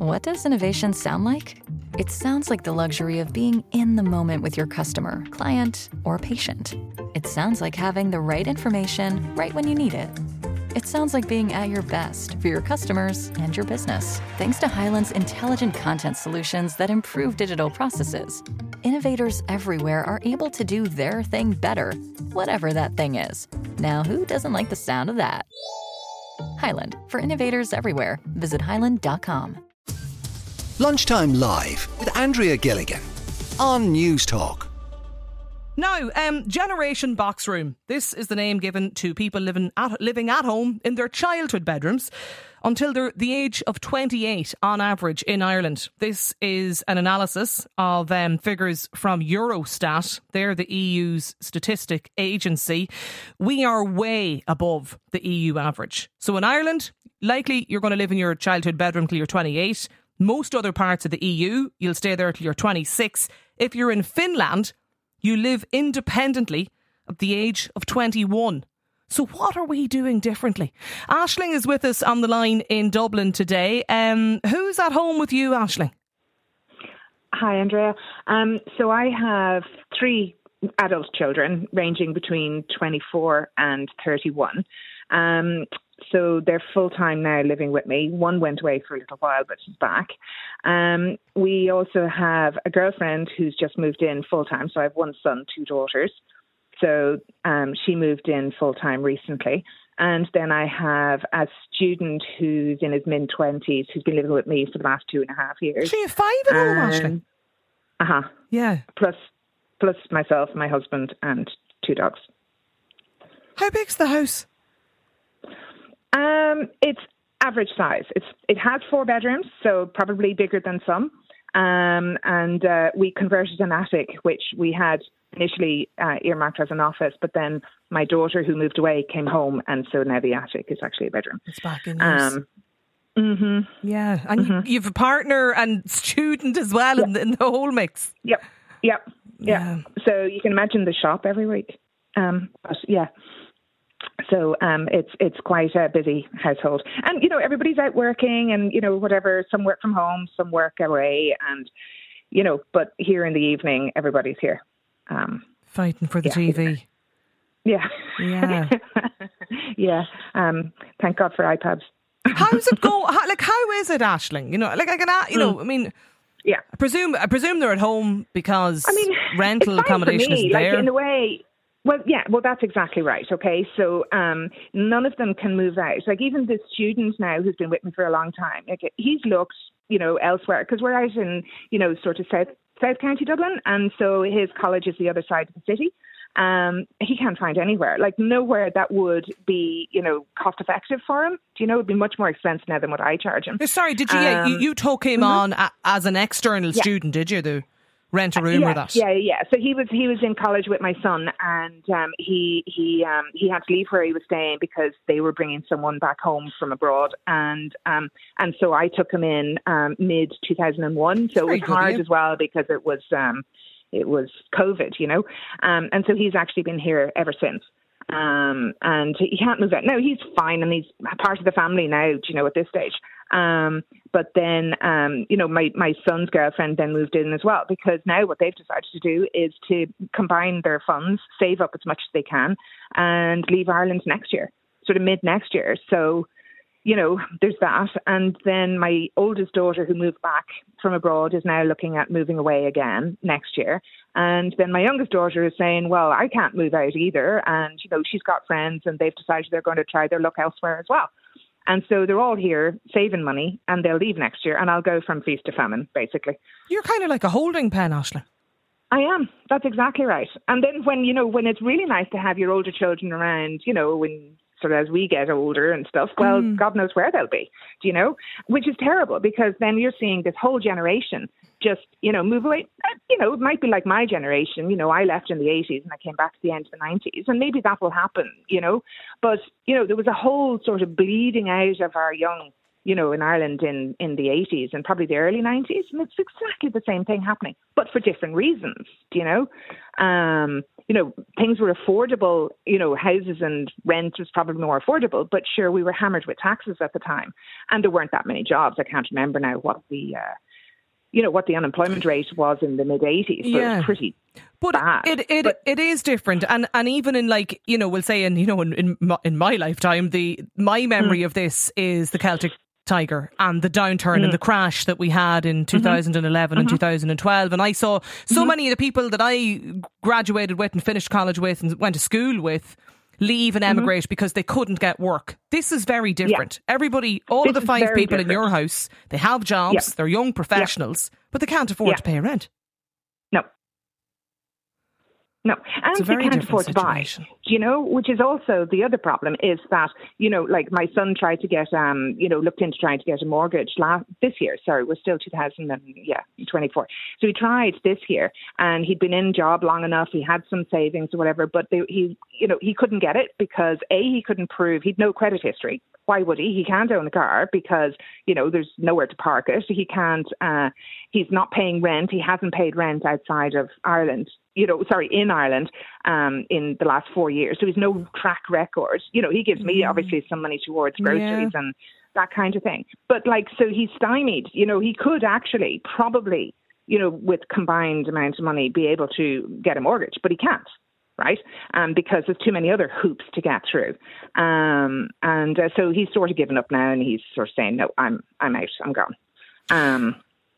What does innovation sound like? It sounds like the luxury of being in the moment with your customer, client, or patient. It sounds like having the right information right when you need it. It sounds like being at your best for your customers and your business. Thanks to Hyland's intelligent content solutions that improve digital processes, innovators everywhere are able to do their thing better, whatever that thing is. Now, who doesn't like the sound of that? Hyland, for innovators everywhere. Visit hyland.com. Lunchtime Live with Andrea Gilligan on News Talk. Now, Generation Box Room. This is the name given to people living at home in their childhood bedrooms until they're the age of 28 on average in Ireland. This is an analysis of figures from Eurostat. They're the EU's statistic agency. We are way above the EU average. So in Ireland, likely you're going to live in your childhood bedroom till you're 28. Most other parts of the EU, you'll stay there till you're 26. If you're in Finland, you live independently at the age of 21. So what are we doing differently? Aisling is with us on the line in Dublin today. Who's at home with you, Aisling? Hi, Andrea. So I have 3 adult children ranging between 24 and 31. So they're full-time now living with me. One went away for a little while, but she's back. We also have a girlfriend who's just moved in full-time. So I have 1 son, 2 daughters. So she moved in full-time recently. And then I have a student who's in his mid-20s who's been living with me for the last 2.5 years. So you have 5 at home, Aisling? Uh-huh. Yeah. Plus myself, my husband and 2 dogs. How big's the house? It's average size. It has 4 bedrooms, so probably bigger than some. And we converted an attic, which we had initially earmarked as an office, but then my daughter who moved away came home, and so now the attic is actually a bedroom. It's back in use. Yeah, and you've a partner and student as well in the whole mix. Yep. Yeah. So you can imagine the shop every week. But yeah. So it's quite a busy household. And, everybody's out working and, whatever, some work from home, some work away. And, but here in the evening, everybody's here. Fighting for the TV. Yeah. Yeah. Thank God for iPads. How's it go? How is it, Aisling? I mean... Yeah. I presume they're at home because rental accommodation is there. In a way... Well, that's exactly right. Okay, so none of them can move out. Like even the student now who's been with me for a long time, he's looked, elsewhere because we're out in, sort of South County Dublin, and so his college is the other side of the city. He can't find anywhere, like nowhere that would be, cost effective for him. It'd be much more expensive now than what I charge him. Sorry, did you? You took him on as an external student, did you? Rent a room or that? Yeah. So he was in college with my son, and he had to leave where he was staying because they were bringing someone back home from abroad, and so I took him in mid 2001. So it was hard as well because it was COVID, and so he's actually been here ever since. And he can't move out. No, he's fine, and he's part of the family now, at this stage. But then, my son's girlfriend then moved in as well, because now what they've decided to do is to combine their funds, save up as much as they can, and leave Ireland next year, sort of mid next year. So, there's that. And then my oldest daughter who moved back from abroad is now looking at moving away again next year. And then my youngest daughter is saying, well, I can't move out either. And, she's got friends and they've decided they're going to try their luck elsewhere as well. And so they're all here saving money and they'll leave next year and I'll go from feast to famine, basically. You're kind of like a holding pen, Aisling. I am. That's exactly right. And then when it's really nice to have your older children around, when sort of as we get older and stuff, well, God knows where they'll be, which is terrible because then you're seeing this whole generation just, move away. It might be like my generation. I left in the 80s and I came back at the end of the 90s, and maybe that will happen, but, there was a whole sort of bleeding out of our young in Ireland in the 80s and probably the early 90s. And it's exactly the same thing happening, but for different reasons, things were affordable, houses and rent was probably more affordable, but sure, we were hammered with taxes at the time. And there weren't that many jobs. I can't remember now what the unemployment rate was in the mid-80s. So it was pretty bad. It is different. And even in we'll say in my lifetime, my memory of this is the Celtic Tiger and the downturn and the crash that we had in 2011 and 2012. And I saw so many of the people that I graduated with and finished college with and went to school with leave and emigrate because they couldn't get work. This is very different. Everybody, all of the 5 people in your house, they have jobs, they're young professionals, but they can't afford to pay rent. No, and they can't afford to buy, which is also the other problem is that, like my son tried to get, looked into trying to get a mortgage this year. Sorry, it was still 2024. So he tried this year and he'd been in job long enough. He had some savings or whatever, but he couldn't get it because he couldn't prove he'd no credit history. Why would he? He can't own a car because, there's nowhere to park it. He can't, he's not paying rent. He hasn't paid rent outside of Ireland. In Ireland, in the last 4 years. So he's no track record. He gives me obviously some money towards groceries and that kind of thing. But so he's stymied. He could actually probably, with combined amount of money, be able to get a mortgage, but he can't. Right, because there's too many other hoops to get through, so he's sort of given up now, and he's sort of saying, "No, I'm out, I'm gone."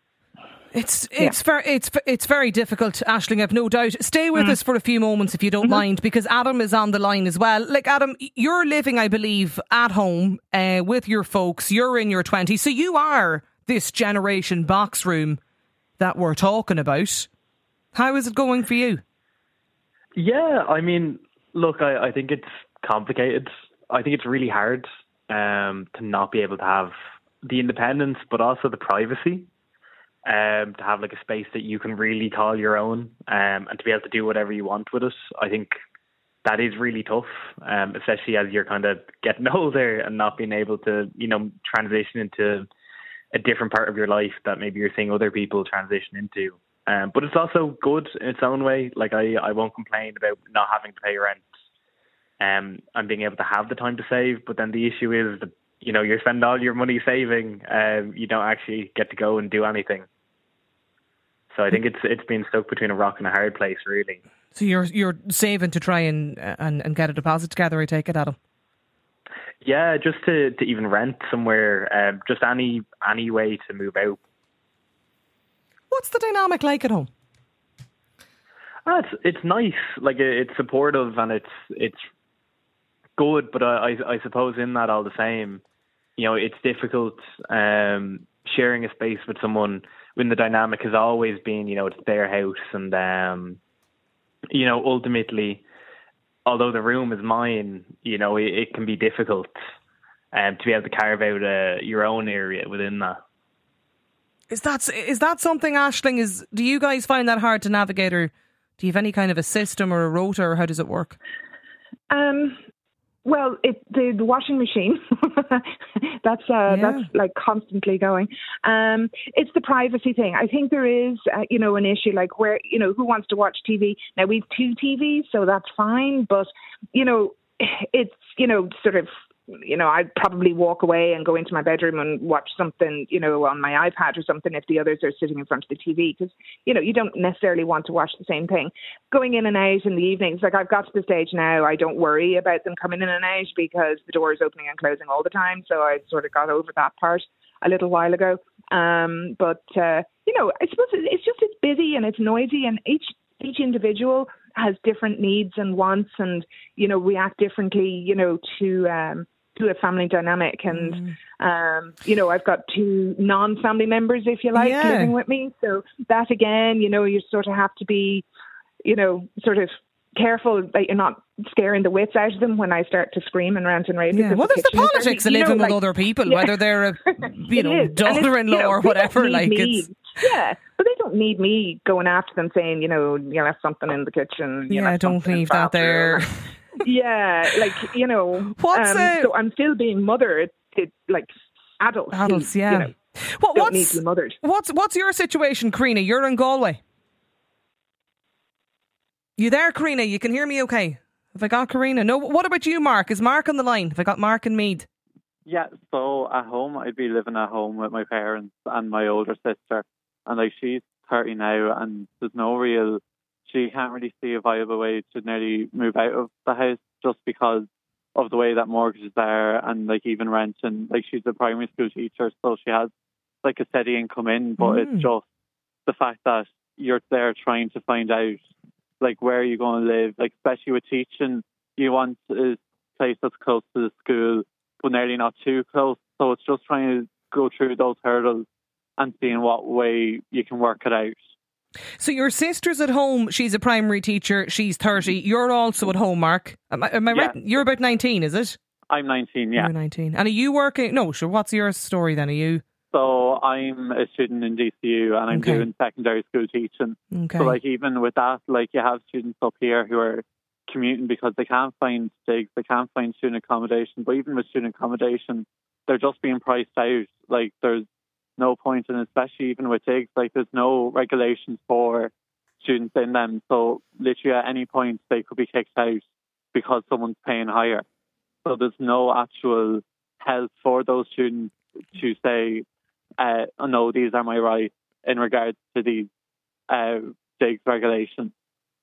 It's very difficult, Aisling, I've no doubt. Stay with us for a few moments if you don't mind, because Adam is on the line as well. Adam, you're living, I believe, at home with your folks. You're in your 20s, so you are this generation box room that we're talking about. How is it going for you? Yeah, I mean, look, I think it's complicated. I think it's really hard to not be able to have the independence, but also the privacy, to have a space that you can really call your own, and to be able to do whatever you want with it. I think that is really tough, especially as you're kind of getting older and not being able to, transition into a different part of your life that maybe you're seeing other people transition into. But it's also good in its own way. I won't complain about not having to pay rent and being able to have the time to save. But then the issue is that, you spend all your money saving, you don't actually get to go and do anything. So I think it's been stuck between a rock and a hard place, really. So you're saving to try and get a deposit together, I take it, Adam? Yeah, just to even rent somewhere, just any way to move out. What's the dynamic like at home? It's nice. It's supportive and it's good. But I suppose in that all the same, it's difficult sharing a space with someone when the dynamic has always been, it's their house and ultimately, although the room is mine, it can be difficult to be able to carve out your own area within that. Is that something, Aisling? Do you guys find that hard to navigate, or do you have any kind of a system or a rota, or how does it work? Well, the washing machine that's constantly going. It's the privacy thing. I think there is an issue where who wants to watch TV now. We've 2 TVs, so that's fine. But it's sort of. I'd probably walk away and go into my bedroom and watch something, on my iPad or something if the others are sitting in front of the TV, because, you don't necessarily want to watch the same thing. Going in and out in the evenings, I've got to the stage now, I don't worry about them coming in and out because the door is opening and closing all the time. So I sort of got over that part a little while ago. But I suppose it's busy and it's noisy, and each individual has different needs and wants and, react differently, to a family dynamic. And, I've got 2 non-family members, if you like, living with me. So that again, you sort of have to be, sort of careful that you're not scaring the wits out of them when I start to scream and rant and rave. Yeah. Well, there's the politics of living with other people, whether they're a daughter-in-law or whatever. Yeah, but they don't need me going after them saying, you left something in the kitchen. Don't leave that there. Yeah, so I'm still being mother to adults. Adults, who, yeah. You know, don't need to be mothered. What's your situation, Karina? You're in Galway. You there, Karina? You can hear me okay? Have I got Karina? No. What about you, Mark? Is Mark on the line? Have I got Mark and Meath? Yeah, so at home, I'd be living at home with my parents and my older sister. And like, she's 30 now, and she can't really see a viable way to nearly move out of the house just because of the way that mortgages are and like even rent. And like, she's a primary school teacher, so she has like a steady income in, but it's just the fact that you're there trying to find out like where you're going to live, like especially with teaching, you want a place that's close to the school, but nearly not too close. So it's just trying to go through those hurdles and seeing what way you can work it out. So your sister's at home, she's a primary teacher, she's 30. You're also at home, Mark. Am I right? You're about 19, is it? I'm 19, yeah. You're 19. And are you working? No, sure. What's your story then? Are you? So I'm a student in DCU and I'm doing secondary school teaching. Okay. So like even with that, like you have students up here who are commuting because they can't find digs, they can't find student accommodation. But even with student accommodation, they're just being priced out. Like there's no point, and especially even with digs, like there's no regulations for students in them. So literally at any point they could be kicked out because someone's paying higher. So there's no actual help for those students to say, oh no, these are my rights in regards to these digs regulations.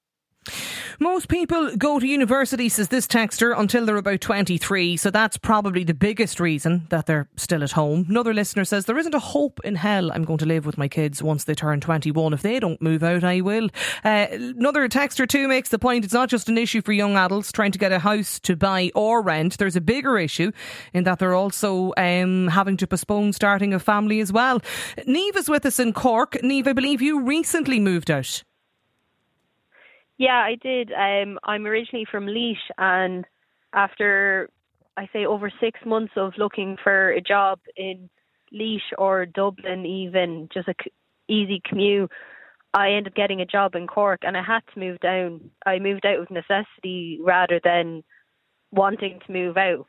Most people go to university, says this texter, until they're about 23, so that's probably the biggest reason that they're still at home. Another listener says, there isn't a hope in hell I'm going to live with my kids once they turn 21. If they don't move out, I will. Another texter too makes the point, it's not just an issue for young adults trying to get a house to buy or rent. There's a bigger issue in that they're also having to postpone starting a family as well. Niamh is with us in Cork. Niamh, I believe you recently moved out. Yeah, I did. I'm originally from Laois, and after, I say, over 6 months of looking for a job in Laois or Dublin even, just a easy commute, I ended up getting a job in Cork and I had to move down. I moved out of necessity rather than wanting to move out.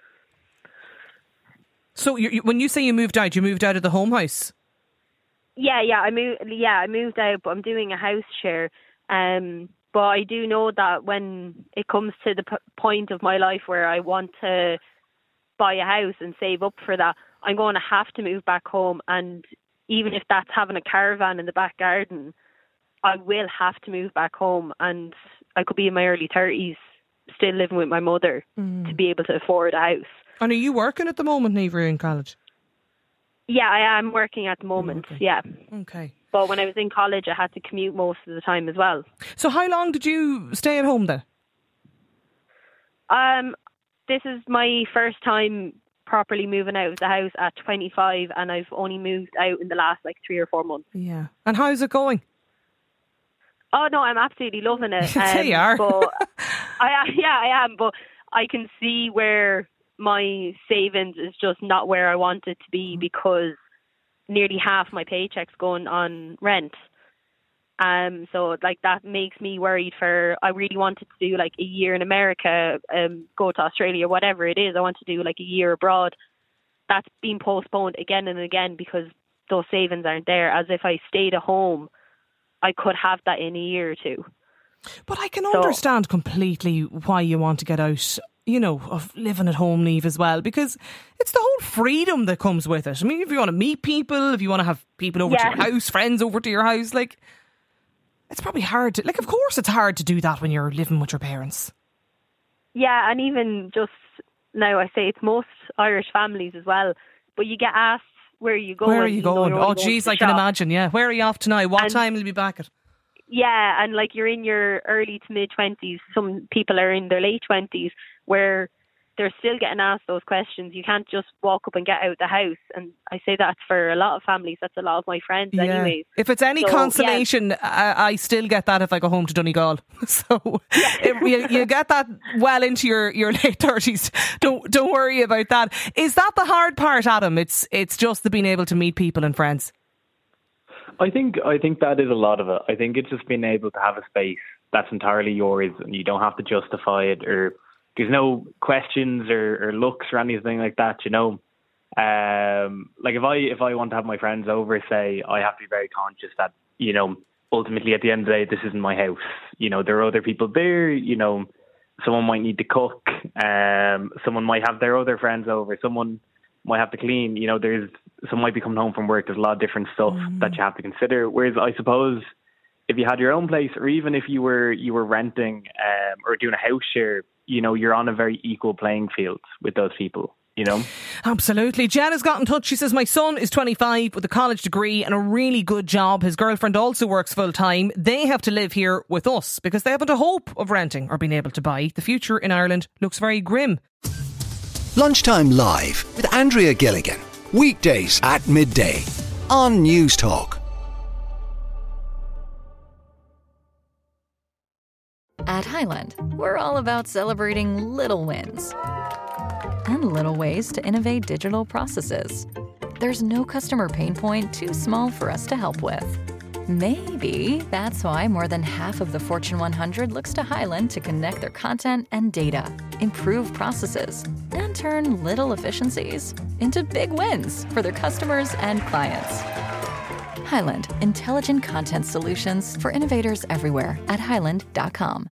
So when you say you moved out of the home house? Yeah, I moved out, but I'm doing a house share. But I do know that when it comes to the point of my life where I want to buy a house and save up for that, I'm going to have to move back home. And even if that's having a caravan in the back garden, I will have to move back home. And I could be in my early 30s still living with my mother to be able to afford a house. And are you working at the moment, Niamh, or in college? Yeah, I am working at the moment, yeah. Okay. But when I was in college, I had to commute most of the time as well. So how long did you stay at home then? This is my first time properly moving out of the house at 25, and I've only moved out in the last 3 or 4 months. Yeah. And how's it going? Oh no, I'm absolutely loving it. You are. But I am. But I can see where my savings is just not where I want it to be because nearly half my paycheck's going on rent. So that makes me worried I really wanted to do a year in America, go to Australia, whatever it is. I want to do a year abroad. That's been postponed again and again because those savings aren't there. As if I stayed at home, I could have that in a year or two. But I can understand completely why you want to get out, of living at home, Niamh, as well, because it's the whole freedom that comes with it. I mean, if you want to meet people, if you want to have people over to your house, friends over to your house, it's probably hard to, of course it's hard to do that when you're living with your parents. Yeah, and even just now, I say it's most Irish families as well, but you get asked, where are you going? Where are you going? Oh, geez, I can imagine, yeah. Where are you off tonight? What time will you be back at? Yeah, and you're in your early to mid-20s. Some people are in their late 20s where they're still getting asked those questions. You can't just walk up and get out the house. And I say that for a lot of families. That's a lot of my friends anyways. If it's any consolation, I still get that if I go home to Donegal. So you get that well into your late 30s. Don't worry about that. Is that the hard part, Adam? It's just the being able to meet people and friends. I think that is a lot of it. I think it's just being able to have a space that's entirely yours and you don't have to justify it, or there's no questions or looks or anything like that, Like if I want to have my friends over, say, I have to be very conscious that, you know, ultimately at the end of the day, this isn't my house. You know, there are other people there. You know, someone might need to cook. Someone might have their other friends over. Someone might have to clean. You know, someone might be coming home from work. There's a lot of different stuff that you have to consider. Whereas I suppose if you had your own place, or even if you were renting or doing a house share, you know, you're on a very equal playing field with those people. You know? Absolutely. Jen has got in touch. She says, my son is 25 with a college degree and a really good job. His girlfriend also works full time. They have to live here with us because they haven't a hope of renting or being able to buy. The future in Ireland looks very grim. Lunchtime Live with Andrea Gilligan. Weekdays at midday on News Talk. At Highland, we're all about celebrating little wins and little ways to innovate digital processes. There's no customer pain point too small for us to help with. Maybe that's why more than half of the Fortune 100 looks to Highland to connect their content and data, improve processes, and turn little efficiencies into big wins for their customers and clients. Highland, intelligent content solutions for innovators everywhere at highland.com.